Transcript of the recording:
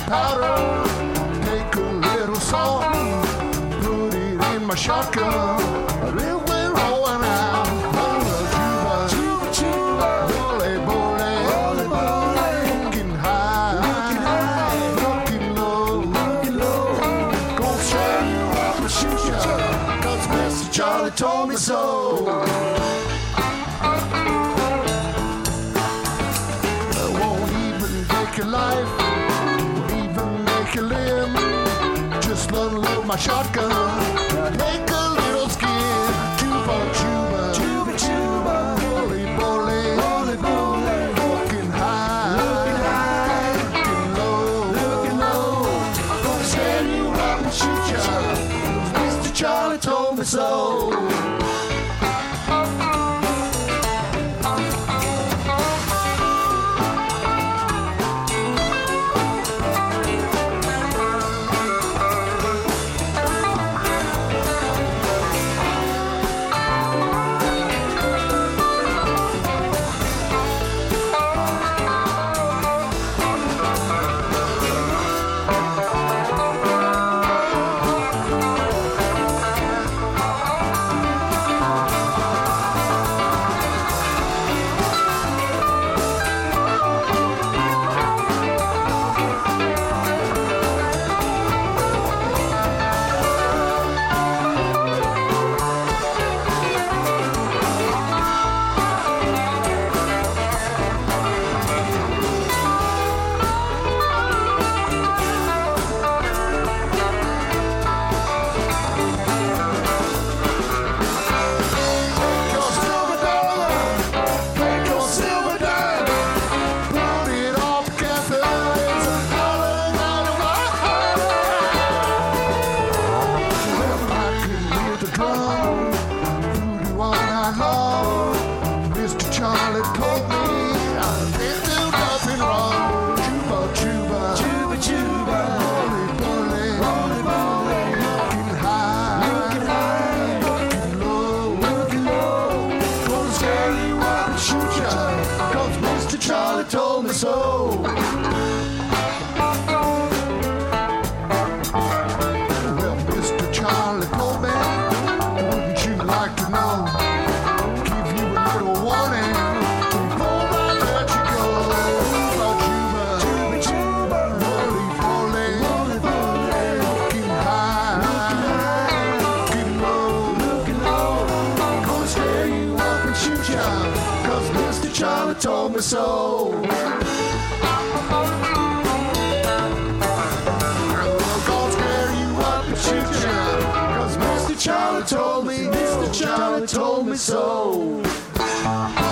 powder, take a little salt, put it in my shotgun, a little way rolling out. Juba, juba, bully, bully, looking high, looking low, gonna show you up and shoot ya, 'cause Mr. Charlie told me so. Your life, even make you live. Just unload my shotgun, take a little skin. Juba, juba, juba, juba, bully, bully, bully, bully, looking high, looking low, gonna stand you up and shoot ya, 'cause Mr. Charlie told me so. Told me so. Well, Mr. Charlie told me, wouldn't you like to know? Give you a little warning before I let you go. Juba, juba, juba, bully, bully, looking high, looking low, gonna scare you up and shoot ya, 'cause Mr. Charlie told me so. Charlie told me so.